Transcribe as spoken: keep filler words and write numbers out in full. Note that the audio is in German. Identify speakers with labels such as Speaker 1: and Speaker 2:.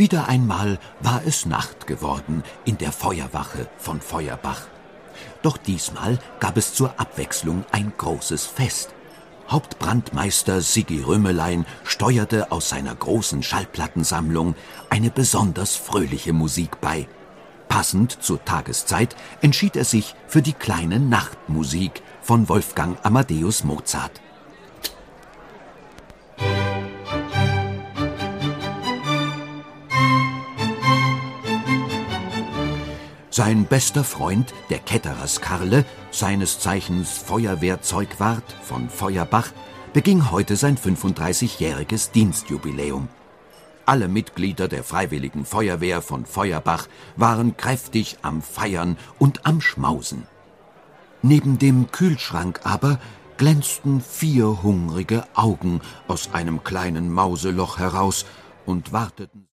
Speaker 1: Wieder einmal war es Nacht geworden in der Feuerwache von Feuerbach. Doch diesmal gab es zur Abwechslung ein großes Fest. Hauptbrandmeister Siggi Rümmelein steuerte aus seiner großen Schallplattensammlung eine besonders fröhliche Musik bei. Passend zur Tageszeit entschied er sich für die kleine Nachtmusik von Wolfgang Amadeus Mozart. Sein bester Freund, der Ketterers Karle, seines Zeichens Feuerwehrzeugwart von Feuerbach, beging heute sein fünfunddreißigjähriges Dienstjubiläum. Alle Mitglieder der Freiwilligen Feuerwehr von Feuerbach waren kräftig am Feiern und am Schmausen. Neben dem Kühlschrank aber glänzten vier hungrige Augen aus einem kleinen Mauseloch heraus und warteten